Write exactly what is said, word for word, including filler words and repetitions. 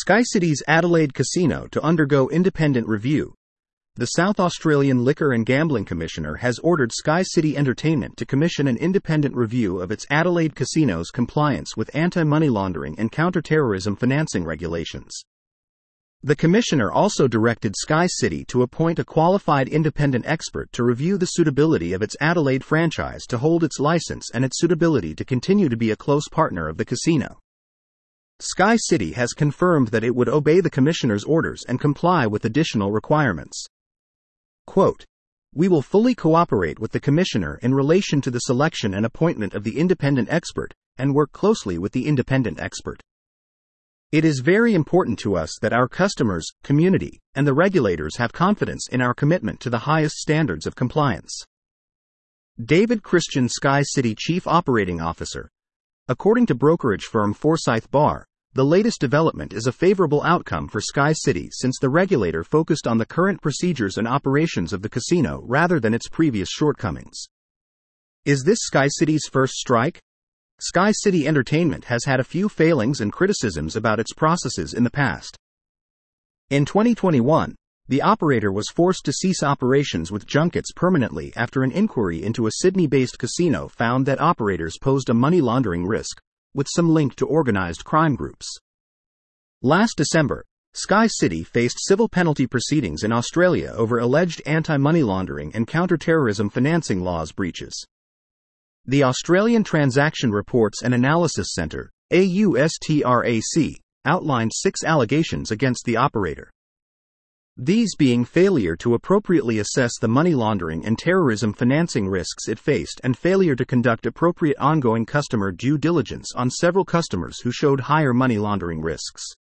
SkyCity's Adelaide Casino to undergo independent review. The South Australian Liquor and Gambling Commissioner has ordered SkyCity Entertainment to commission an independent review of its Adelaide Casino's compliance with anti-money laundering and counter-terrorism financing regulations. The Commissioner also directed SkyCity to appoint a qualified independent expert to review the suitability of its Adelaide franchise to hold its license and its suitability to continue to be a close partner of the casino. SkyCity has confirmed that it would obey the Commissioner's orders and comply with additional requirements. Quote, "We will fully cooperate with the Commissioner in relation to the selection and appointment of the independent expert, and work closely with the independent expert. It is very important to us that our customers, community, and the regulators have confidence in our commitment to the highest standards of compliance." David Christian, SkyCity Chief Operating Officer. According to brokerage firm Forsyth Barr, the latest development is a favorable outcome for SkyCity since the regulator focused on the current procedures and operations of the casino rather than its previous shortcomings. Is this SkyCity's first strike? SkyCity Entertainment has had a few failings and criticisms about its processes in the past. In twenty twenty-one, the operator was forced to cease operations with junkets permanently after an inquiry into a Sydney-based casino found that operators posed a money laundering risk, with some link to organized crime groups. Last December, SkyCity faced civil penalty proceedings in Australia over alleged anti-money laundering and counter-terrorism financing laws breaches. The Australian Transaction Reports and Analysis Centre, A U S T R A C, outlined six allegations against the operator. These being failure to appropriately assess the money laundering and terrorism financing risks it faced and failure to conduct appropriate ongoing customer due diligence on several customers who showed higher money laundering risks.